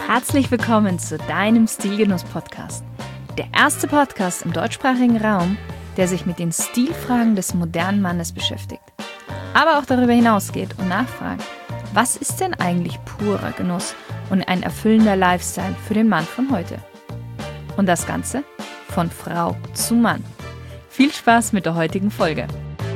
Herzlich willkommen zu deinem Stilgenuss-Podcast. Der erste Podcast im deutschsprachigen Raum, der sich mit den Stilfragen des modernen Mannes beschäftigt. Aber auch darüber hinausgeht und nachfragt, was ist denn eigentlich purer Genuss und ein erfüllender Lifestyle für den Mann von heute? Und das Ganze von Frau zu Mann. Viel Spaß mit der heutigen Folge.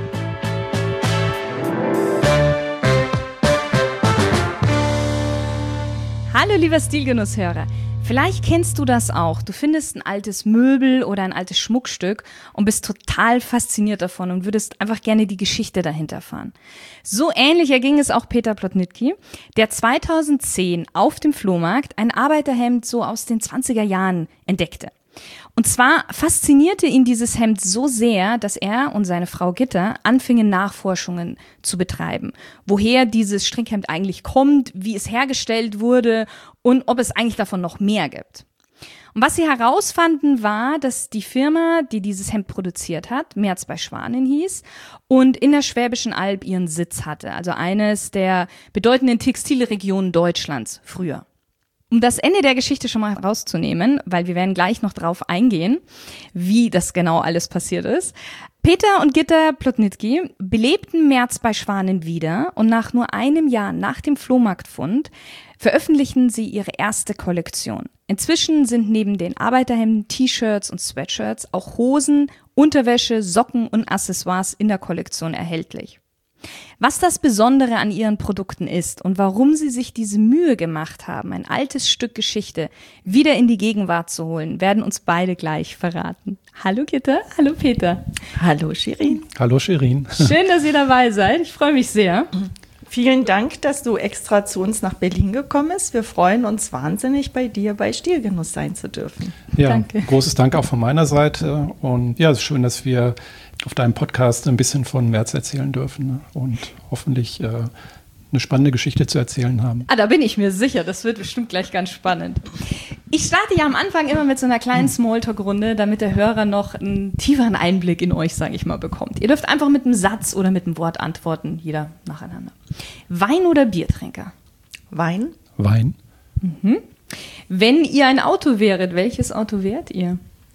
Hallo lieber Stilgenusshörer, vielleicht kennst du das auch. Du findest ein altes Möbel oder ein altes Schmuckstück und bist total fasziniert davon und würdest einfach gerne die Geschichte dahinter erfahren. So ähnlich erging es auch Peter Plotnicki, der 2010 auf dem Flohmarkt ein Arbeiterhemd so aus den 20er Jahren entdeckte. Und zwar faszinierte ihn dieses Hemd so sehr, dass er und seine Frau Gitta anfingen, Nachforschungen zu betreiben. Woher dieses Strickhemd eigentlich kommt, wie es hergestellt wurde und ob es eigentlich davon noch mehr gibt. Und was sie herausfanden, war, dass die Firma, die dieses Hemd produziert hat, Merz bei Schwanen hieß und in der Schwäbischen Alb ihren Sitz hatte. Also eines der bedeutenden Textilregionen Deutschlands früher. Um das Ende der Geschichte schon mal rauszunehmen, weil wir werden gleich noch drauf eingehen, wie das genau alles passiert ist. Peter und Gitta Plotnicki belebten Merz bei Schwanen wieder und nach nur einem Jahr nach dem Flohmarktfund veröffentlichten sie ihre erste Kollektion. Inzwischen sind neben den Arbeiterhemden, T-Shirts und Sweatshirts auch Hosen, Unterwäsche, Socken und Accessoires in der Kollektion erhältlich. Was das Besondere an ihren Produkten ist und warum sie sich diese Mühe gemacht haben, ein altes Stück Geschichte wieder in die Gegenwart zu holen, werden uns beide gleich verraten. Hallo Gitta, hallo Peter. Hallo Shirin. Hallo Shirin. Schön, dass ihr dabei seid. Ich freue mich sehr. Vielen Dank, dass du extra zu uns nach Berlin gekommen bist. Wir freuen uns wahnsinnig, bei dir bei Stilgenuss sein zu dürfen. Ja, Danke. Großes Dank auch von meiner Seite. Und ja, es ist schön, dass wir auf deinem Podcast ein bisschen von Merz erzählen dürfen und hoffentlich eine spannende Geschichte zu erzählen haben. Da bin ich mir sicher. Das wird bestimmt gleich ganz spannend. Ich starte ja am Anfang immer mit so einer kleinen Smalltalk-Runde, damit der Hörer noch einen tieferen Einblick in euch, sage ich mal, bekommt. Ihr dürft einfach mit einem Satz oder mit einem Wort antworten, jeder nacheinander. Wein oder Biertrinker? Wein? Wein. Mhm. Wenn ihr ein Auto wäret, welches Auto wärt ihr?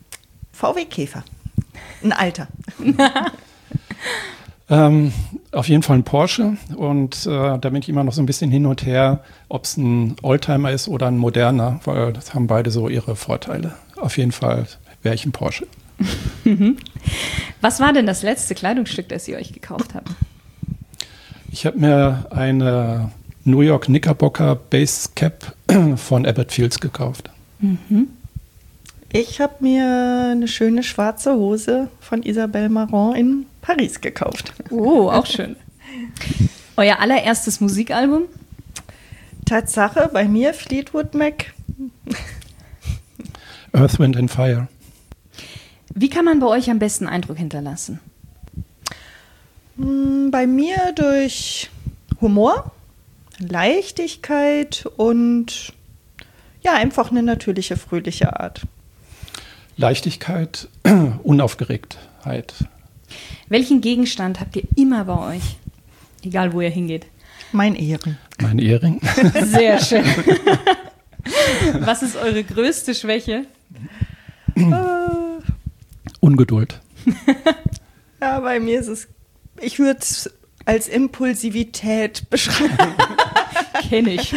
VW Käfer. Ein alter. Auf jeden Fall ein Porsche und da bin ich immer noch so ein bisschen hin und her, ob es ein Oldtimer ist oder ein moderner, weil das haben beide so ihre Vorteile. Auf jeden Fall wäre ich ein Porsche. Was war denn das letzte Kleidungsstück, das ihr euch gekauft habt? Ich habe mir eine New York Knickerbocker Base Cap von Abbott Fields gekauft. Mhm. Ich habe mir eine schöne schwarze Hose von Isabelle Marant in Paris gekauft. Oh, auch schön. Euer allererstes Musikalbum? Tatsache, bei mir Fleetwood Mac. Earth, Wind and Fire. Wie kann man bei euch am besten Eindruck hinterlassen? Bei mir durch Humor, Leichtigkeit und ja, einfach eine natürliche, fröhliche Art. Leichtigkeit, Unaufgeregtheit. Welchen Gegenstand habt ihr immer bei euch? Egal, wo ihr hingeht. Mein Ehering. Mein Ehering. Sehr schön. Was ist eure größte Schwäche? Ungeduld. Ja, bei mir ist es, ich würde es als Impulsivität beschreiben. Kenn ich.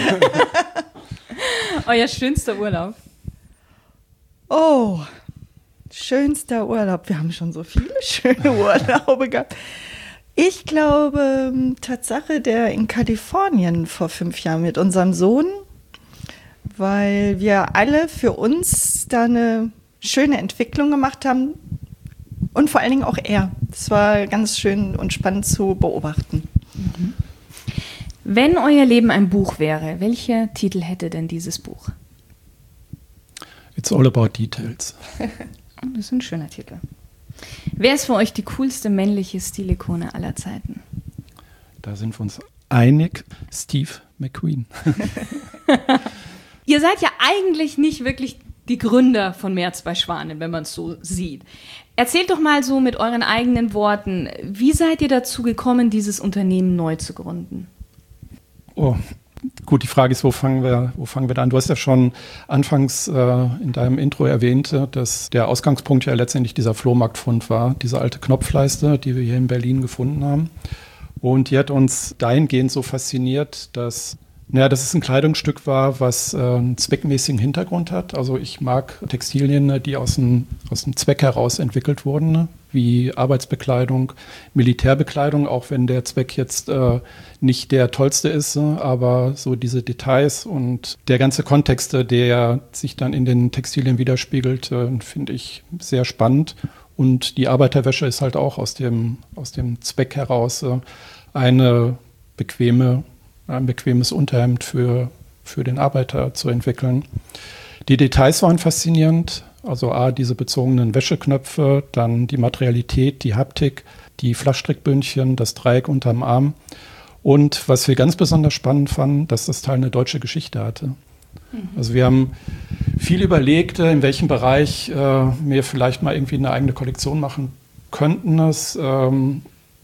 Euer schönster Urlaub? Oh, schönster Urlaub. Wir haben schon so viele schöne Urlaube gehabt. Ich glaube, Tatsache, der in Kalifornien vor 5 Jahren mit unserem Sohn, weil wir alle für uns da eine schöne Entwicklung gemacht haben und vor allen Dingen auch er. Das war ganz schön und spannend zu beobachten. Mhm. Wenn euer Leben ein Buch wäre, welcher Titel hätte denn dieses Buch? It's all about details. Das ist ein schöner Titel. Wer ist für euch die coolste männliche Stilikone aller Zeiten? Da sind wir uns einig. Steve McQueen. Ihr seid ja eigentlich nicht wirklich die Gründer von Merz bei Schwanen, wenn man es so sieht. Erzählt doch mal so mit euren eigenen Worten, wie seid ihr dazu gekommen, dieses Unternehmen neu zu gründen? Oh, Gut, die Frage ist, wo fangen wir da an? Du hast ja schon anfangs in deinem Intro erwähnt, dass der Ausgangspunkt ja letztendlich dieser Flohmarktfund war, diese alte Knopfleiste, die wir hier in Berlin gefunden haben. Und die hat uns dahingehend so fasziniert, dass es ein Kleidungsstück war, was einen zweckmäßigen Hintergrund hat. Also ich mag Textilien, die aus dem Zweck heraus entwickelt wurden, wie Arbeitsbekleidung, Militärbekleidung, auch wenn der Zweck jetzt nicht der tollste ist, aber so diese Details und der ganze Kontext, der sich dann in den Textilien widerspiegelt, finde ich sehr spannend. Und die Arbeiterwäsche ist halt auch aus dem Zweck heraus ein bequemes Unterhemd für den Arbeiter zu entwickeln. Die Details waren faszinierend, also diese bezogenen Wäscheknöpfe, dann die Materialität, die Haptik, die Flaschstrickbündchen, das Dreieck unterm Arm und was wir ganz besonders spannend fanden, dass das Teil eine deutsche Geschichte hatte. Also wir haben viel überlegt, in welchem Bereich wir vielleicht mal irgendwie eine eigene Kollektion machen könnten. Wir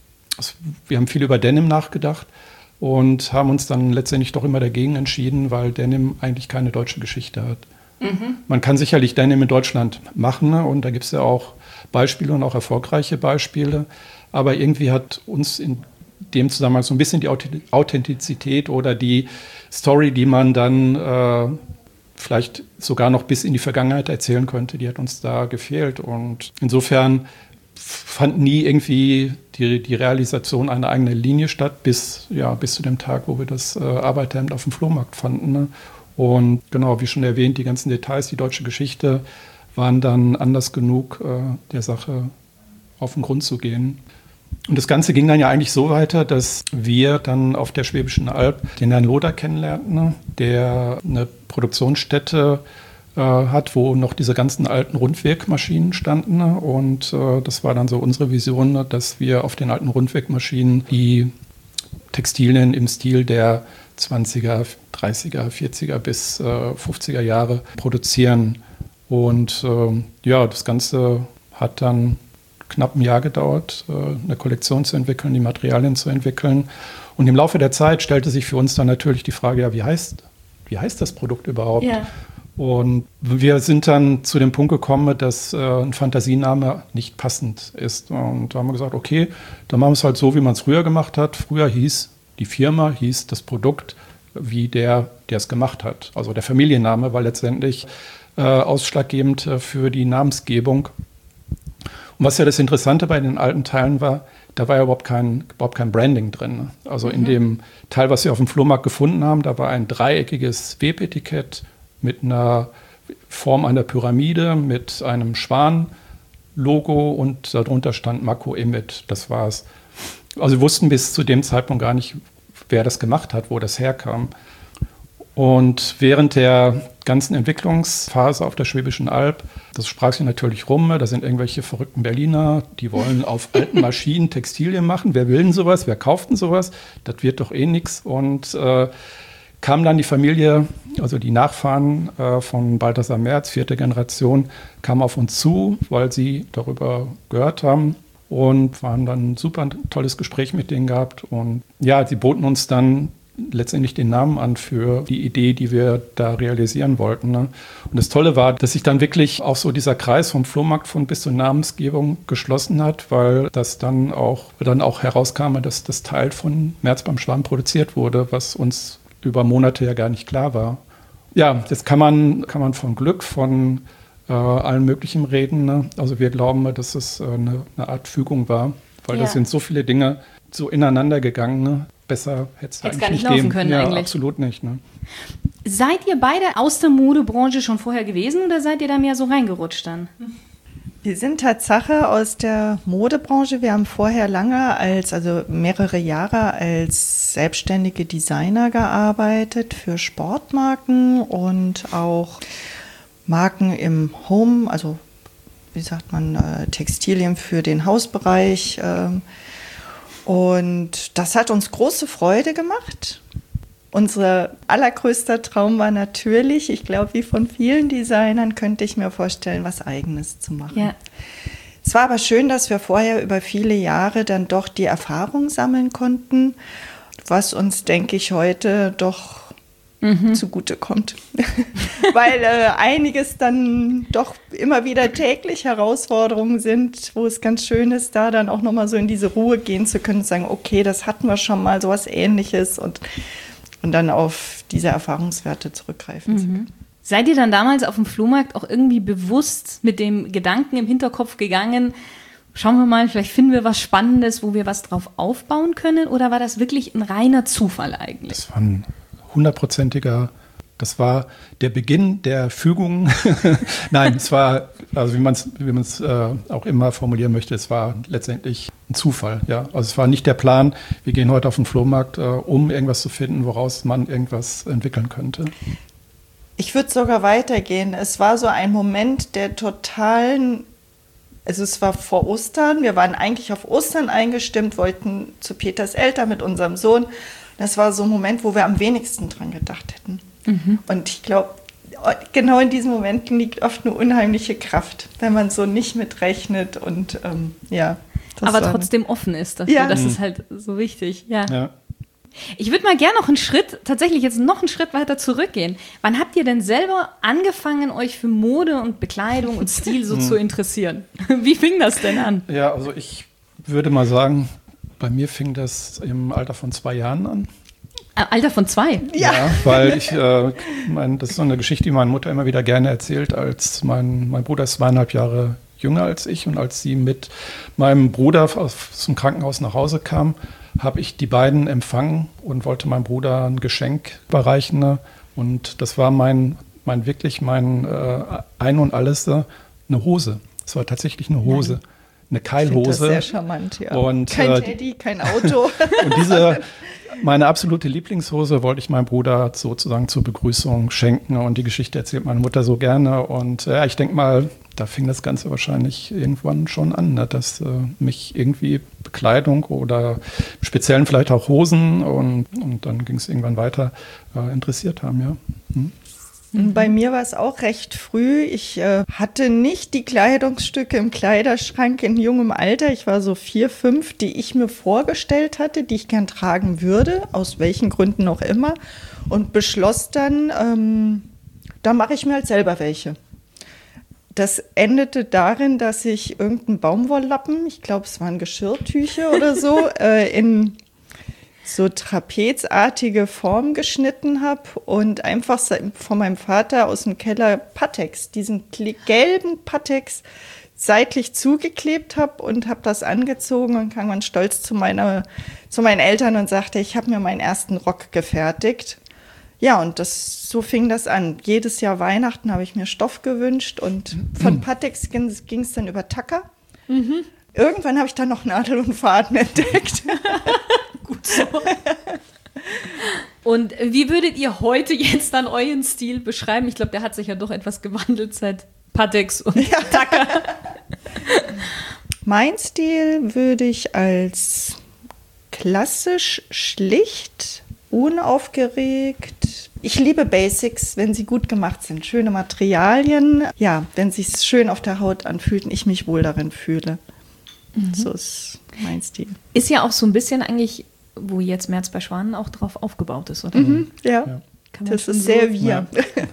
haben viel über Denim nachgedacht und haben uns dann letztendlich doch immer dagegen entschieden, weil Denim eigentlich keine deutsche Geschichte hat. Man kann sicherlich Denim in Deutschland machen, und da gibt es ja auch Beispiele und auch erfolgreiche Beispiele, aber irgendwie hat uns in dem Zusammenhang so ein bisschen die Authentizität oder die Story, die man dann vielleicht sogar noch bis in die Vergangenheit erzählen könnte, die hat uns da gefehlt. Und insofern fand nie irgendwie die Realisation einer eigenen Linie statt, bis zu dem Tag, wo wir das Arbeiterhemd auf dem Flohmarkt fanden. Ne? Und genau, wie schon erwähnt, die ganzen Details, die deutsche Geschichte, waren dann Anlass genug, der Sache auf den Grund zu gehen. Und das Ganze ging dann ja eigentlich so weiter, dass wir dann auf der Schwäbischen Alb den Herrn Loder kennenlernten, der eine Produktionsstätte hat, wo noch diese ganzen alten Rundwegmaschinen standen. Und das war dann so unsere Vision, dass wir auf den alten Rundwegmaschinen die Textilien im Stil der 20er, 30er, 40er bis 50er Jahre produzieren. Und das Ganze hat dann knapp ein Jahr gedauert, eine Kollektion zu entwickeln, die Materialien zu entwickeln. Und im Laufe der Zeit stellte sich für uns dann natürlich die Frage, wie heißt das Produkt überhaupt? Ja. Und wir sind dann zu dem Punkt gekommen, dass ein Fantasiename nicht passend ist. Und da haben wir gesagt, okay, dann machen wir es halt so, wie man es früher gemacht hat. Früher hieß das Produkt, wie der es gemacht hat. Also der Familienname war letztendlich ausschlaggebend für die Namensgebung. Und was ja das Interessante bei den alten Teilen war, da war ja überhaupt kein Branding drin. Also in dem Teil, was wir auf dem Flohmarkt gefunden haben, da war ein dreieckiges Webetikett mit einer Form einer Pyramide, mit einem Schwan-Logo und darunter stand Mako Emit. Das war's. Also wir wussten bis zu dem Zeitpunkt gar nicht, wer das gemacht hat, wo das herkam. Und während der ganzen Entwicklungsphase auf der Schwäbischen Alb, das sprach sich natürlich rum, da sind irgendwelche verrückten Berliner, die wollen auf alten Maschinen Textilien machen. Wer will denn sowas? Wer kauft denn sowas? Das wird doch eh nichts. Und kam dann die Familie, also die Nachfahren von Balthasar Merz, 4. Generation, kamen auf uns zu, weil sie darüber gehört haben. Und waren dann ein super tolles Gespräch mit denen gehabt. Und ja, sie boten uns dann letztendlich den Namen an für die Idee, die wir da realisieren wollten. Ne? Und das Tolle war, dass sich dann wirklich auch so dieser Kreis vom Flohmarktfund bis zur Namensgebung geschlossen hat, weil das dann auch herauskam, dass das Teil von Merz beim Schwan produziert wurde, was uns über Monate ja gar nicht klar war. Ja, jetzt kann man von Glück, von allen möglichen reden. Ne? Also wir glauben, dass es eine Art Fügung war, weil da sind so viele Dinge so ineinander gegangen. Ne? Besser hätte es eigentlich nicht laufen können. Ja, eigentlich. Absolut nicht. Ne? Seid ihr beide aus der Modebranche schon vorher gewesen oder seid ihr da mehr so reingerutscht dann? Wir sind Tatsache aus der Modebranche. Wir haben vorher mehrere Jahre als selbstständige Designer gearbeitet für Sportmarken und auch Marken im Home, also wie sagt man, Textilien für den Hausbereich. Und das hat uns große Freude gemacht. Unser allergrößter Traum war natürlich, ich glaube, wie von vielen Designern, könnte ich mir vorstellen, was Eigenes zu machen. Ja. Es war aber schön, dass wir vorher über viele Jahre dann doch die Erfahrung sammeln konnten, was uns, denke ich, heute doch zugutekommt. Weil einiges dann doch immer wieder täglich Herausforderungen sind, wo es ganz schön ist, da dann auch nochmal so in diese Ruhe gehen zu können und sagen, okay, das hatten wir schon mal, sowas Ähnliches und dann auf diese Erfahrungswerte zurückgreifen zu können. Seid ihr dann damals auf dem Flohmarkt auch irgendwie bewusst mit dem Gedanken im Hinterkopf gegangen, schauen wir mal, vielleicht finden wir was Spannendes, wo wir was drauf aufbauen können? Oder war das wirklich ein reiner Zufall eigentlich? Das war ein 100%iger, das war der Beginn der Fügung. Nein, es war, also wie man es auch immer formulieren möchte, es war letztendlich ein Zufall. Ja? Also es war nicht der Plan, wir gehen heute auf den Flohmarkt, um irgendwas zu finden, woraus man irgendwas entwickeln könnte. Ich würde sogar weitergehen. Es war so ein Moment der totalen, also es war vor Ostern, wir waren eigentlich auf Ostern eingestimmt, wollten zu Peters Eltern mit unserem Sohn. Das war so ein Moment, wo wir am wenigsten dran gedacht hätten. Und ich glaube, genau in diesen Momenten liegt oft eine unheimliche Kraft, wenn man so nicht mitrechnet und aber trotzdem offen ist dafür. Ja. Das ist halt so wichtig. Ja. Ich würde mal gerne noch einen Schritt weiter zurückgehen. Wann habt ihr denn selber angefangen, euch für Mode und Bekleidung und Stil so zu interessieren? Wie fing das denn an? Ja, also ich würde mal sagen, bei mir fing das im Alter von 2 Jahren an. Alter von 2? Ja, weil das ist so eine Geschichte, die meine Mutter immer wieder gerne erzählt, als mein Bruder ist 2,5 Jahre jünger als ich und als sie mit meinem Bruder zum Krankenhaus nach Hause kam, habe ich die beiden empfangen und wollte meinem Bruder ein Geschenk überreichen. Und das war mein Ein und Alles, eine Hose. Es war tatsächlich eine Hose. Eine Keilhose. Ich finde das sehr charmant, ja. Und, kein Teddy, kein Auto. Und meine absolute Lieblingshose wollte ich meinem Bruder sozusagen zur Begrüßung schenken. Und die Geschichte erzählt meine Mutter so gerne. Und ich denke mal, da fing das Ganze wahrscheinlich irgendwann schon an, ne, dass mich irgendwie Bekleidung oder im Speziellen vielleicht auch Hosen und dann ging es irgendwann weiter interessiert haben, ja. Bei mir war es auch recht früh. Ich hatte nicht die Kleidungsstücke im Kleiderschrank in jungem Alter. Ich war so 4, 5, die ich mir vorgestellt hatte, die ich gern tragen würde, aus welchen Gründen auch immer. Und beschloss dann, da mache ich mir halt selber welche. Das endete darin, dass ich irgendeinen Baumwolllappen, ich glaube, es waren Geschirrtücher oder so, in so trapezartige Form geschnitten habe und einfach von meinem Vater aus dem Keller Pateks, diesen gelben Pateks, seitlich zugeklebt habe und habe das angezogen und kam dann stolz zu meinen Eltern und sagte, ich habe mir meinen ersten Rock gefertigt. Ja, und so fing das an. Jedes Jahr Weihnachten habe ich mir Stoff gewünscht und von Pateks ging es dann über Tacker. Irgendwann habe ich dann noch Nadel und Faden entdeckt. Gut so. Und wie würdet ihr heute jetzt dann euren Stil beschreiben? Ich glaube, der hat sich ja doch etwas gewandelt seit Pateks und Tacker. Mein Stil würde ich als klassisch, schlicht, unaufgeregt. Ich liebe Basics, wenn sie gut gemacht sind. Schöne Materialien. Ja, wenn es sich schön auf der Haut anfühlt und ich mich wohl darin fühle. So ist mein Stil. Ist ja auch so ein bisschen eigentlich, wo jetzt März bei Schwanen auch drauf aufgebaut ist, oder? Ja. Das ist sehr wir.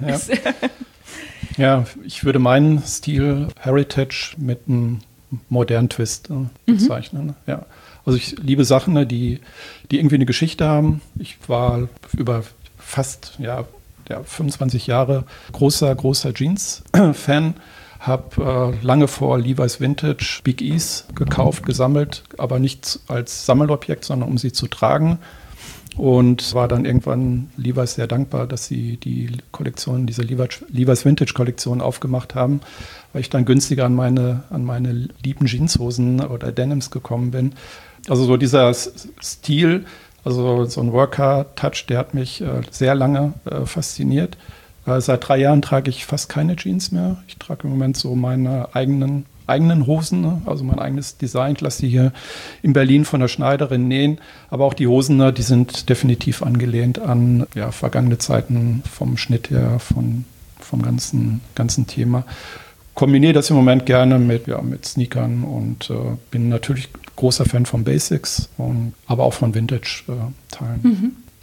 Ja, ich würde meinen Stil Heritage mit einem modernen Twist bezeichnen. Ja. Also ich liebe Sachen, die irgendwie eine Geschichte haben. Ich war über fast 25 Jahre großer Jeans-Fan. Habe lange vor Levi's Vintage Big E's gekauft, gesammelt, aber nicht als Sammelobjekt, sondern um sie zu tragen. Und war dann irgendwann Levi's sehr dankbar, dass sie die Kollektion, diese Levi's Vintage Kollektion aufgemacht haben, weil ich dann günstiger an meine lieben Jeanshosen oder Denims gekommen bin. Also so dieser Stil, also so ein Worker-Touch, der hat mich sehr lange fasziniert. Seit 3 Jahren trage ich fast keine Jeans mehr. Ich trage im Moment so meine eigenen Hosen, ne? Also mein eigenes Design. Ich lasse die hier in Berlin von der Schneiderin nähen. Aber auch die Hosen, ne, die sind definitiv angelehnt an vergangene Zeiten vom Schnitt her, vom ganzen Thema. Kombiniere das im Moment gerne mit Sneakern und bin natürlich großer Fan von Basics, aber auch von Vintage-Teilen.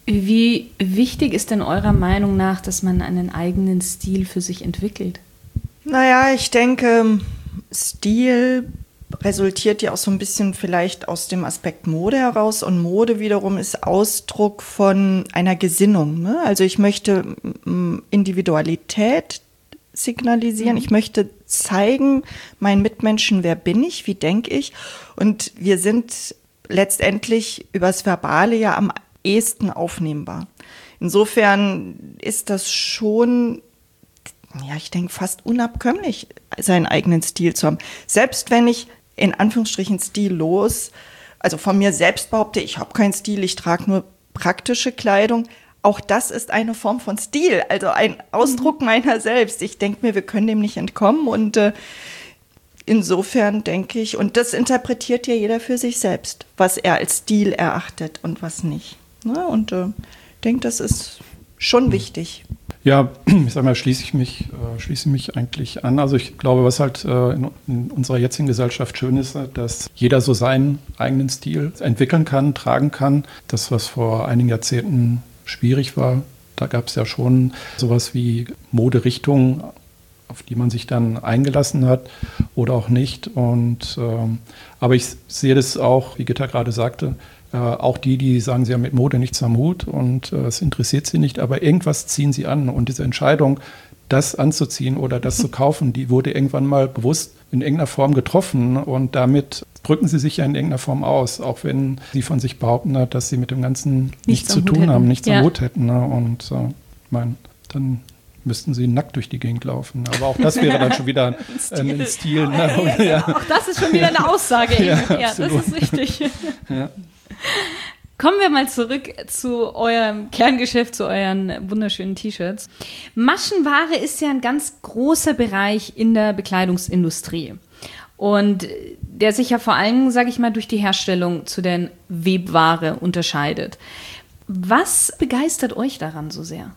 Wie wichtig ist denn eurer Meinung nach, dass man einen eigenen Stil für sich entwickelt? Naja, ich denke, Stil resultiert ja auch so ein bisschen vielleicht aus dem Aspekt Mode heraus. Und Mode wiederum ist Ausdruck von einer Gesinnung. Ne? Also ich möchte Individualität signalisieren. Ich möchte zeigen meinen Mitmenschen, wer bin ich, wie denke ich. Und wir sind letztendlich übers Verbale ja am ehesten aufnehmbar. Insofern ist das schon, ja, ich denke, fast unabkömmlich, seinen eigenen Stil zu haben. Selbst wenn ich in Anführungsstrichen stillos, also von mir selbst behaupte, ich habe keinen Stil, ich trage nur praktische Kleidung. Auch das ist eine Form von Stil, also ein Ausdruck meiner selbst. Ich denke mir, wir können dem nicht entkommen und insofern denke ich, und das interpretiert ja jeder für sich selbst, was er als Stil erachtet und was nicht. Ne? Und ich denke, das ist schon wichtig. Ja, ich sag mal, schließe ich mich eigentlich an. Also ich glaube, was halt in unserer jetzigen Gesellschaft schön ist, dass jeder so seinen eigenen Stil entwickeln kann, tragen kann. Das, was vor einigen Jahrzehnten schwierig war, da gab es ja schon sowas wie Moderichtungen, auf die man sich dann eingelassen hat oder auch nicht. Und aber ich sehe das auch, wie Gitta gerade sagte, auch die sagen, sie haben mit Mode nichts am Hut und es interessiert sie nicht, aber irgendwas ziehen sie an. Und diese Entscheidung, das anzuziehen oder das zu kaufen, die wurde irgendwann mal bewusst in irgendeiner Form getroffen und damit drücken sie sich ja in irgendeiner Form aus, auch wenn sie von sich behaupten, dass sie mit dem Ganzen nichts zu tun haben, nichts am Hut hätten. Und ich meine, dann müssten sie nackt durch die Gegend laufen. Aber auch das wäre dann schon wieder ein Stil. Ne? Ja. Auch das ist schon wieder eine Aussage. Ja, das ist richtig. Ja. Kommen wir mal zurück zu eurem Kerngeschäft, zu euren wunderschönen T-Shirts. Maschenware ist ja ein ganz großer Bereich in der Bekleidungsindustrie. Und der sich ja vor allem, sage ich mal, durch die Herstellung zu der Webware unterscheidet. Was begeistert euch daran so sehr?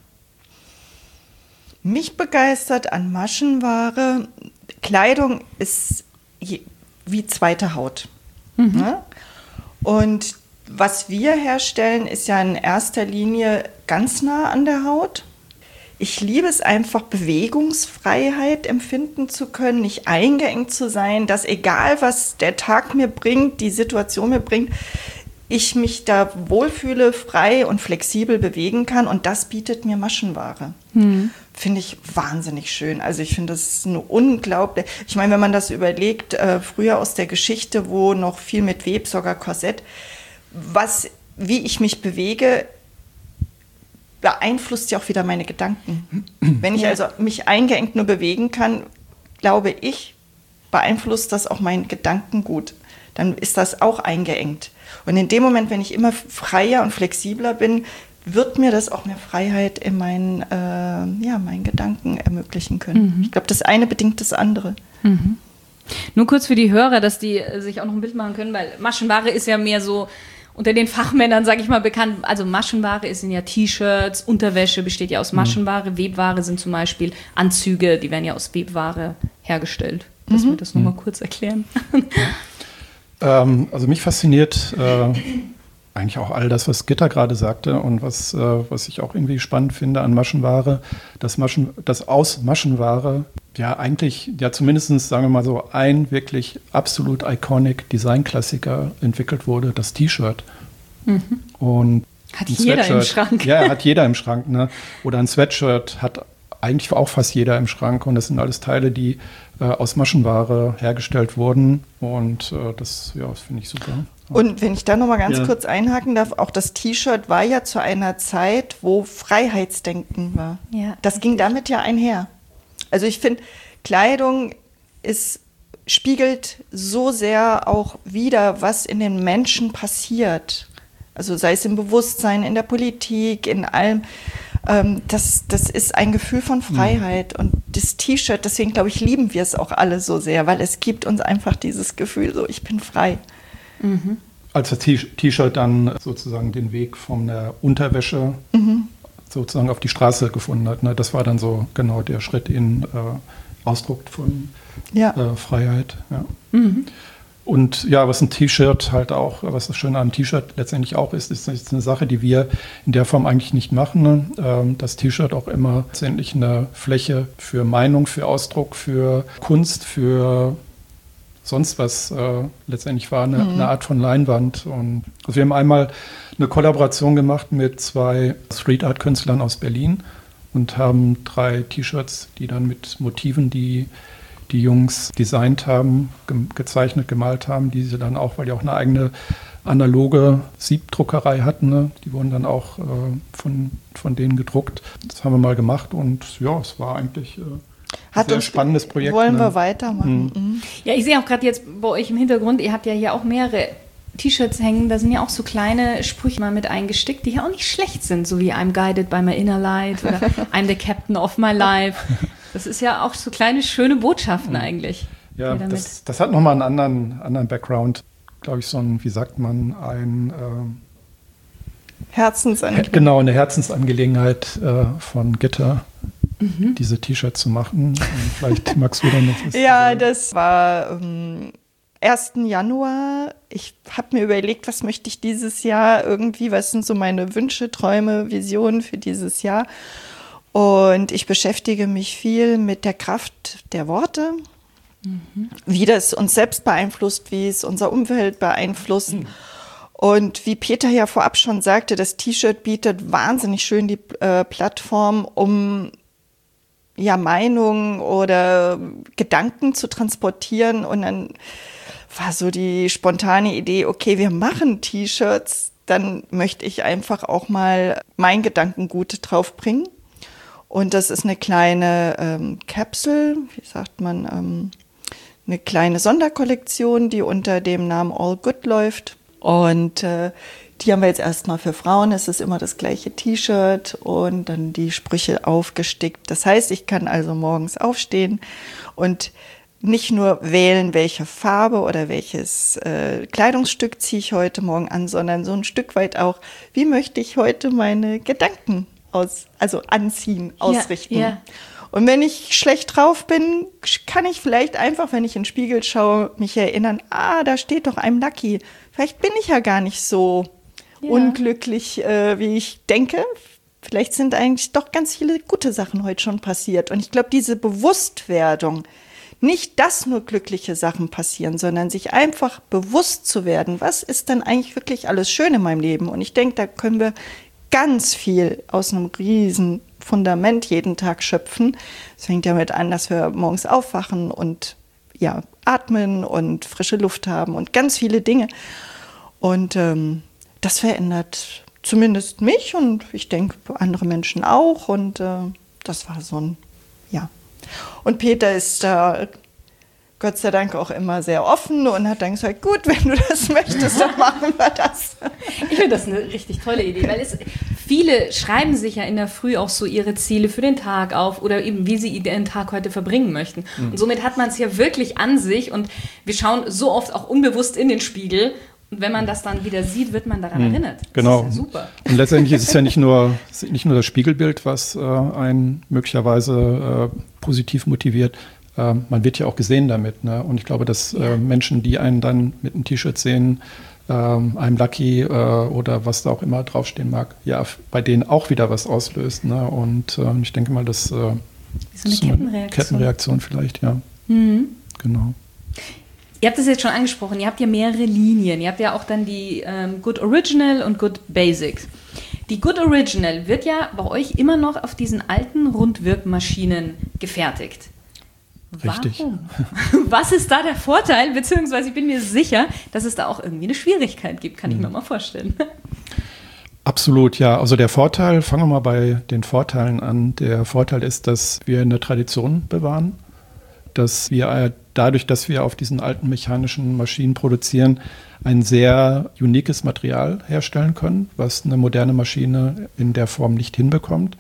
Mich begeistert an Maschenware, Kleidung ist wie zweite Haut. Mhm. Ne? Und was wir herstellen, ist ja in erster Linie ganz nah an der Haut. Ich liebe es einfach, Bewegungsfreiheit empfinden zu können, nicht eingeengt zu sein, dass egal, was der Tag mir bringt, die Situation mir bringt, ich mich da wohlfühle, frei und flexibel bewegen kann. Und das bietet mir Maschenware. Finde ich wahnsinnig schön. Also ich finde, das ist eine unglaubliche, ich meine, wenn man das überlegt, früher aus der Geschichte, wo noch viel mit Web, sogar Korsett, wie ich mich bewege, beeinflusst ja auch wieder meine Gedanken. Wenn ich also mich eingeengt nur bewegen kann, glaube ich, beeinflusst das auch mein Gedankengut. Dann ist das auch eingeengt. Und in dem Moment, wenn ich immer freier und flexibler bin, wird mir das auch mehr Freiheit in meinen Gedanken ermöglichen können. Ich glaube, das eine bedingt das andere. Nur kurz für die Hörer, dass die sich auch noch ein Bild machen können, weil Maschenware ist ja mehr so unter den Fachmännern, sage ich mal, bekannt. Also Maschenware sind ja T-Shirts, Unterwäsche besteht ja aus Maschenware, Webware sind zum Beispiel Anzüge, die werden ja aus Webware hergestellt. Dass wir das nochmal kurz erklären. Also mich fasziniert eigentlich auch all das, was Gitta gerade sagte und was ich auch irgendwie spannend finde an Maschenware, dass aus Maschenware ja eigentlich, ja zumindest sagen wir mal so, ein wirklich absolut iconic Designklassiker entwickelt wurde, das T-Shirt. Und hat jeder im Schrank. Ja, hat jeder im Schrank. Ne? Oder ein Sweatshirt hat eigentlich auch fast jeder im Schrank und das sind alles Teile, die aus Maschenware hergestellt wurden und das finde ich super. Und wenn ich da nochmal ganz kurz einhaken darf, auch das T-Shirt war ja zu einer Zeit, wo Freiheitsdenken war. Ja. Das ging damit ja einher. Also ich finde, Kleidung spiegelt so sehr auch wider, was in den Menschen passiert. Also sei es im Bewusstsein, in der Politik, in allem. Das ist ein Gefühl von Freiheit. Und das T-Shirt, deswegen glaube ich, lieben wir es auch alle so sehr, weil es gibt uns einfach dieses Gefühl, so ich bin frei. Als das T-Shirt dann sozusagen den Weg von der Unterwäsche sozusagen auf die Straße gefunden hat, ne? Das war dann so genau der Schritt in Ausdruck von Freiheit. Ja. Und ja, was ein T-Shirt halt auch, was das Schöne am T-Shirt letztendlich auch ist eine Sache, die wir in der Form eigentlich nicht machen. Ne? Das T-Shirt auch immer letztendlich eine Fläche für Meinung, für Ausdruck, für Kunst, für sonst was letztendlich war, eine Art von Leinwand. Und also wir haben einmal eine Kollaboration gemacht mit 2 Street-Art-Künstlern aus Berlin und haben 3 T-Shirts, die dann mit Motiven, die Jungs designt haben, gezeichnet, gemalt haben, die sie dann auch, weil die auch eine eigene analoge Siebdruckerei hatten, ne? Die wurden dann auch von denen gedruckt. Das haben wir mal gemacht und ja, es war eigentlich ein sehr spannendes Projekt. Wollen wir weitermachen. Ja, ich sehe auch gerade jetzt bei euch im Hintergrund, ihr habt ja hier auch mehrere T-Shirts hängen, da sind ja auch so kleine Sprüche mal mit eingestickt, die ja auch nicht schlecht sind, so wie I'm guided by my inner light oder I'm the captain of my life. Das ist ja auch so kleine, schöne Botschaften eigentlich. Ja, das hat nochmal einen anderen Background. Glaube ich, so ein, wie sagt man, ein Herzensangelegenheit. Genau, eine Herzensangelegenheit von Gitter, diese T-Shirts zu machen. Und vielleicht magst du dann noch was Ja, das war 1. Januar. Ich habe mir überlegt, was möchte ich dieses Jahr irgendwie, was sind so meine Wünsche, Träume, Visionen für dieses Jahr. Und ich beschäftige mich viel mit der Kraft der Worte, wie das uns selbst beeinflusst, wie es unser Umfeld beeinflusst. Und wie Peter ja vorab schon sagte, das T-Shirt bietet wahnsinnig schön die Plattform, um ja Meinungen oder Gedanken zu transportieren. Und dann war so die spontane Idee, okay, wir machen T-Shirts, dann möchte ich einfach auch mal mein Gedankengut draufbringen. Und das ist eine kleine Kapsel, wie sagt man, eine kleine Sonderkollektion, die unter dem Namen All Good läuft. Und die haben wir jetzt erstmal für Frauen. Es ist immer das gleiche T-Shirt und dann die Sprüche aufgestickt. Das heißt, ich kann also morgens aufstehen und nicht nur wählen, welche Farbe oder welches Kleidungsstück ziehe ich heute Morgen an, sondern so ein Stück weit auch, wie möchte ich heute meine Gedanken anziehen, ausrichten. Ja. Und wenn ich schlecht drauf bin, kann ich vielleicht einfach, wenn ich in den Spiegel schaue, mich erinnern, da steht doch I'm lucky. Vielleicht bin ich ja gar nicht so unglücklich, wie ich denke. Vielleicht sind eigentlich doch ganz viele gute Sachen heute schon passiert. Und ich glaube, diese Bewusstwerdung, nicht, dass nur glückliche Sachen passieren, sondern sich einfach bewusst zu werden, was ist denn eigentlich wirklich alles schön in meinem Leben? Und ich denke, da können wir ganz viel aus einem riesen Fundament jeden Tag schöpfen. Es fängt damit an, dass wir morgens aufwachen und ja, atmen und frische Luft haben und ganz viele Dinge. Und das verändert zumindest mich und ich denke andere Menschen auch. Und das war so ein, ja. Und Peter ist da Gott sei Dank auch immer sehr offen und hat dann gesagt, gut, wenn du das möchtest, dann machen wir das. Ich finde das eine richtig tolle Idee, weil viele schreiben sich ja in der Früh auch so ihre Ziele für den Tag auf oder eben, wie sie den Tag heute verbringen möchten. Und somit hat man es ja wirklich an sich und wir schauen so oft auch unbewusst in den Spiegel. Und wenn man das dann wieder sieht, wird man daran erinnert. Genau. Das ist ja super. Und letztendlich ist es ja nicht nur das Spiegelbild, was einen möglicherweise positiv motiviert. Man wird ja auch gesehen damit. Ne? Und ich glaube, dass Menschen, die einen dann mit einem T-Shirt sehen, I'm lucky oder was da auch immer draufstehen mag, ja, bei denen auch wieder was auslöst. Ne? Und ich denke mal, das ist eine Kettenreaktion vielleicht, ja. Genau. Ihr habt das jetzt schon angesprochen, ihr habt ja mehrere Linien. Ihr habt ja auch dann die Good Original und Good Basics. Die Good Original wird ja bei euch immer noch auf diesen alten Rundwirkmaschinen gefertigt. Richtig. Warum? Was ist da der Vorteil? Beziehungsweise ich bin mir sicher, dass es da auch irgendwie eine Schwierigkeit gibt, kann ich mir mal vorstellen. Absolut, ja. Also der Vorteil, fangen wir mal bei den Vorteilen an. Der Vorteil ist, dass wir eine Tradition bewahren, dass wir dadurch, dass wir auf diesen alten mechanischen Maschinen produzieren, ein sehr uniques Material herstellen können, was eine moderne Maschine in der Form nicht hinbekommt.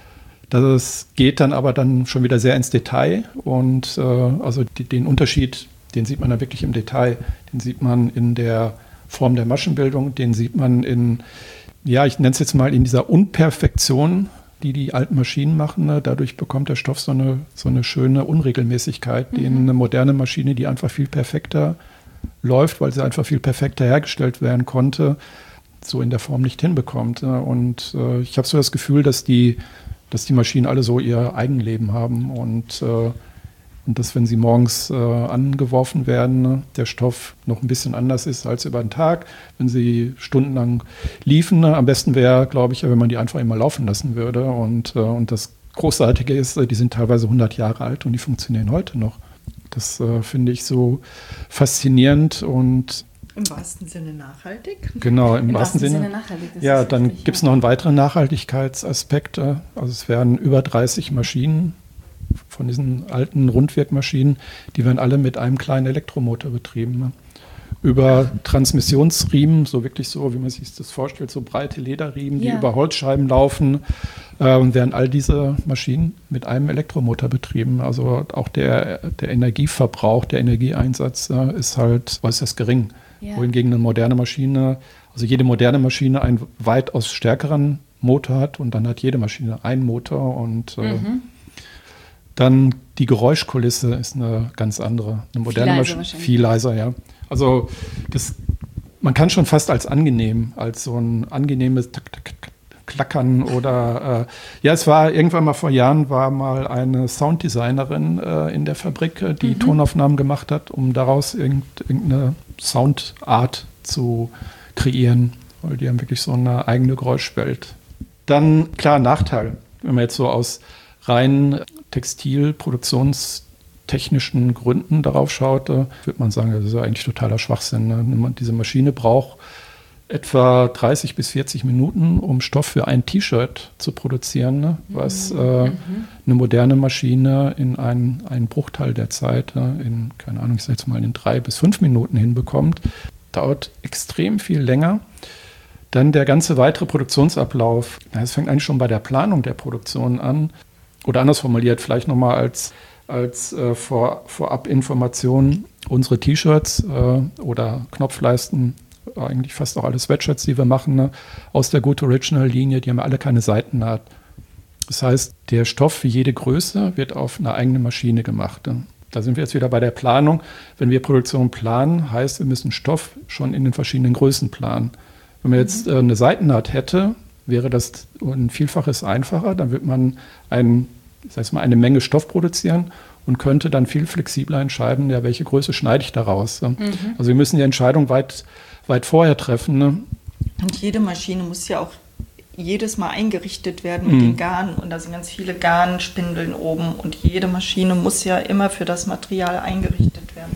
Das geht dann aber dann schon wieder sehr ins Detail und also den Unterschied, den sieht man dann wirklich im Detail. Den sieht man in der Form der Maschenbildung, den sieht man in, ja, ich nenne es jetzt mal in dieser Unperfektion, die alten Maschinen machen. Ne? Dadurch bekommt der Stoff so eine schöne Unregelmäßigkeit, die eine moderne Maschine, die einfach viel perfekter läuft, weil sie einfach viel perfekter hergestellt werden konnte, so in der Form nicht hinbekommt. Und ich habe so das Gefühl, dass die Maschinen alle so ihr Eigenleben haben und dass, wenn sie morgens angeworfen werden, der Stoff noch ein bisschen anders ist als über den Tag, wenn sie stundenlang liefen. Am besten wäre, glaube ich, wenn man die einfach immer laufen lassen würde. Und das Großartige ist, die sind teilweise 100 Jahre alt und die funktionieren heute noch. Das finde ich so faszinierend und im wahrsten Sinne nachhaltig. Genau, im wahrsten Sinne nachhaltig. Ja, dann gibt es noch einen weiteren Nachhaltigkeitsaspekt. Also es werden über 30 Maschinen von diesen alten Rundwirkmaschinen, die werden alle mit einem kleinen Elektromotor betrieben. Ne? Über Transmissionsriemen, so wirklich so, wie man sich das vorstellt, so breite Lederriemen, die über Holzscheiben laufen, werden all diese Maschinen mit einem Elektromotor betrieben. Also auch der Energieverbrauch, der Energieeinsatz ist halt äußerst gering. Ja. Wohingegen eine moderne Maschine, also jede moderne Maschine einen weitaus stärkeren Motor hat und dann hat jede Maschine einen Motor und dann die Geräuschkulisse ist eine ganz andere. Eine moderne Maschine viel leiser, ja. Also man kann schon fast als so ein angenehmes Klackern oder es war irgendwann mal vor Jahren mal eine Sounddesignerin in der Fabrik, die Tonaufnahmen gemacht hat, um daraus irgendeine Soundart zu kreieren, weil die haben wirklich so eine eigene Geräuschwelt. Dann, klar, Nachteil, wenn man jetzt so aus rein textilproduktionstechnischen Gründen darauf schaut, würde man sagen, das ist ja eigentlich totaler Schwachsinn. Ne? Diese Maschine braucht etwa 30 bis 40 Minuten, um Stoff für ein T-Shirt zu produzieren, ne? Was eine moderne Maschine in einen Bruchteil der Zeit, in, keine Ahnung, ich sage jetzt mal in 3 bis 5 Minuten hinbekommt. Dauert extrem viel länger. Dann der ganze weitere Produktionsablauf. Es fängt eigentlich schon bei der Planung der Produktion an. Oder anders formuliert, vielleicht nochmal als Vorab-Information, unsere T-Shirts oder Knopfleisten, eigentlich fast auch alle Sweatshirts, die wir machen, ne, aus der Good Original-Linie, die haben alle keine Seitennaht. Das heißt, der Stoff für jede Größe wird auf einer eigenen Maschine gemacht. Ne. Da sind wir jetzt wieder bei der Planung. Wenn wir Produktion planen, heißt, wir müssen Stoff schon in den verschiedenen Größen planen. Wenn man jetzt eine Seitennaht hätte, wäre das ein Vielfaches einfacher. Dann wird man eine Menge Stoff produzieren und könnte dann viel flexibler entscheiden, ja, welche Größe schneide ich daraus. Also wir müssen die Entscheidung weit vorher treffen. Ne? Und jede Maschine muss ja auch jedes Mal eingerichtet werden mit den Garnen. Und da sind ganz viele Garnspindeln oben. Und jede Maschine muss ja immer für das Material eingerichtet werden.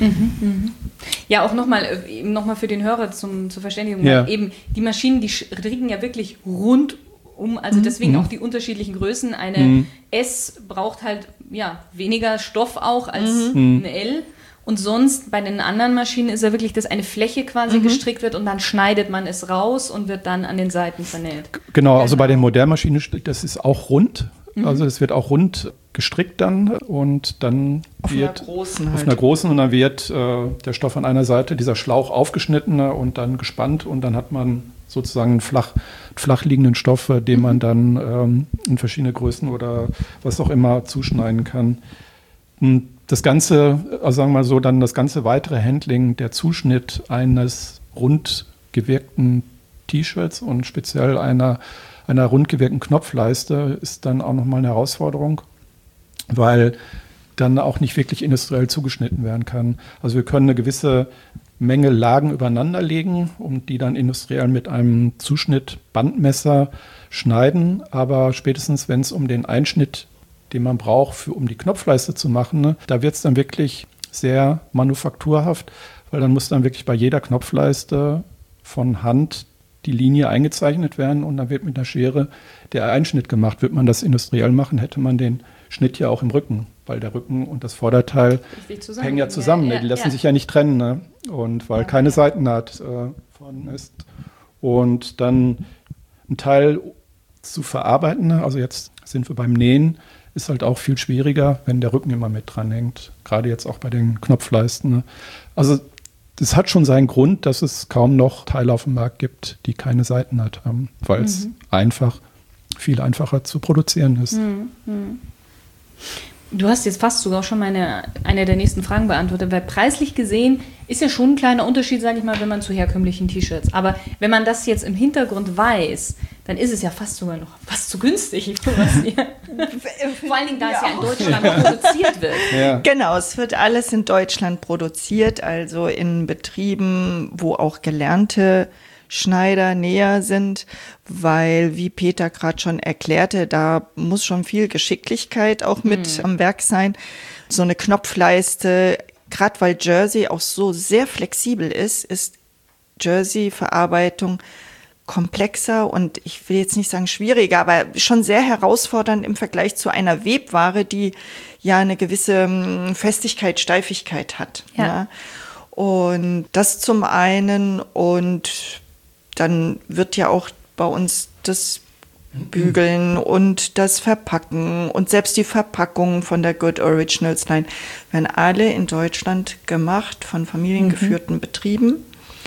Ja, auch nochmal für den Hörer zur Verständigung. Ja. Eben die Maschinen, die kriegen ja wirklich rundum, also deswegen auch die unterschiedlichen Größen. Eine S braucht halt weniger Stoff auch als eine L. Und sonst bei den anderen Maschinen ist ja wirklich, dass eine Fläche quasi gestrickt wird und dann schneidet man es raus und wird dann an den Seiten vernäht. Genau, also bei den modernen Maschinen, das ist auch rund. Also es wird auch rund gestrickt dann und dann auf einer großen und dann wird der Stoff an einer Seite, dieser Schlauch aufgeschnitten und dann gespannt und dann hat man sozusagen einen flach liegenden Stoff, den man dann in verschiedene Größen oder was auch immer zuschneiden kann. Und das Ganze, also sagen wir mal so, dann das ganze weitere Handling, der Zuschnitt eines rund gewirkten T-Shirts und speziell einer rundgewirkten Knopfleiste ist dann auch nochmal eine Herausforderung, weil dann auch nicht wirklich industriell zugeschnitten werden kann. Also wir können eine gewisse Menge Lagen übereinander legen und die dann industriell mit einem Zuschnittbandmesser schneiden, aber spätestens, wenn es um den Einschnitt, den man braucht, um die Knopfleiste zu machen, ne, da wird es dann wirklich sehr manufakturhaft, weil dann muss dann wirklich bei jeder Knopfleiste von Hand die Linie eingezeichnet werden und dann wird mit einer Schere der Einschnitt gemacht. Würde man das industriell machen, hätte man den Schnitt ja auch im Rücken, weil der Rücken und das Vorderteil hängen ja zusammen. Die lassen sich ja nicht trennen, ne? Und weil keine Seitennaht vorhanden ist. Und dann ein Teil zu verarbeiten, ne? Also jetzt sind wir beim Nähen, ist halt auch viel schwieriger, wenn der Rücken immer mit dran hängt. Gerade jetzt auch bei den Knopfleisten. Ne? Also das hat schon seinen Grund, dass es kaum noch Teile auf dem Markt gibt, die keine Seitennaht haben, weil es viel einfacher zu produzieren ist. Du hast jetzt fast sogar schon eine der nächsten Fragen beantwortet, weil preislich gesehen ist ja schon ein kleiner Unterschied, sage ich mal, wenn man zu herkömmlichen T-Shirts. Aber wenn man das jetzt im Hintergrund weiß, dann ist es ja fast sogar noch fast zu günstig. Vor allen Dingen, da es ja in Deutschland produziert wird. Ja. Genau, es wird alles in Deutschland produziert, also in Betrieben, wo auch gelernte Schneider, Näher sind, weil, wie Peter gerade schon erklärte, da muss schon viel Geschicklichkeit auch mit am Werk sein. So eine Knopfleiste, gerade weil Jersey auch so sehr flexibel ist Jersey-Verarbeitung komplexer und ich will jetzt nicht sagen schwieriger, aber schon sehr herausfordernd im Vergleich zu einer Webware, die ja eine gewisse Festigkeit, Steifigkeit hat. Ja. Ja. Und das zum einen, und dann wird ja auch bei uns das Bügeln und das Verpacken und selbst die Verpackungen von der Good Originals Line werden alle in Deutschland gemacht von familiengeführten Betrieben.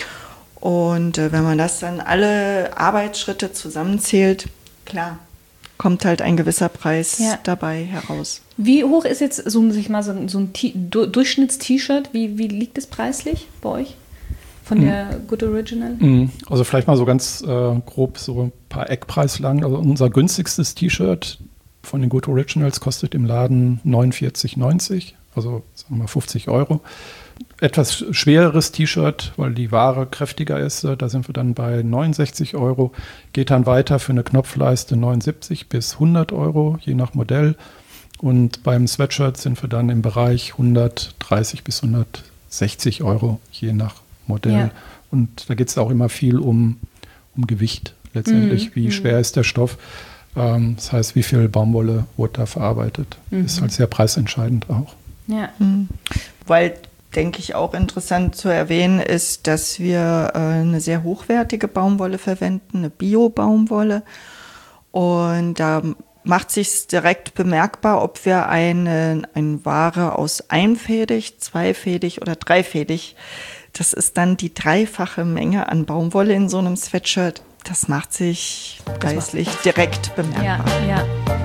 Und wenn man das dann alle Arbeitsschritte zusammenzählt, klar, kommt halt ein gewisser Preis dabei heraus. Wie hoch ist jetzt so ein Durchschnitts-T-Shirt? Wie liegt es preislich bei euch von der Good Original? Also vielleicht mal so ganz grob so ein paar Eckpreislagen. Also unser günstigstes T-Shirt von den Good Originals kostet im Laden 49,90, also sagen wir mal 50 €. Etwas schwereres T-Shirt, weil die Ware kräftiger ist, da sind wir dann bei 69 €. Geht dann weiter für eine Knopfleiste 79 bis 100 €, je nach Modell. Und beim Sweatshirt sind wir dann im Bereich 130 bis 160 €, je nach Modell. Ja. Und da geht es auch immer viel um Gewicht letztendlich. Wie schwer ist der Stoff? Das heißt, wie viel Baumwolle wurde da verarbeitet? Ist halt sehr preisentscheidend auch. Ja. Weil, denke ich, auch interessant zu erwähnen ist, dass wir eine sehr hochwertige Baumwolle verwenden, eine Bio-Baumwolle. Und da macht sich direkt bemerkbar, ob wir eine Ware aus einfädig, zweifädig oder dreifädig. Das ist dann die dreifache Menge an Baumwolle in so einem Sweatshirt. Das macht sich preislich direkt bemerkbar. Ja.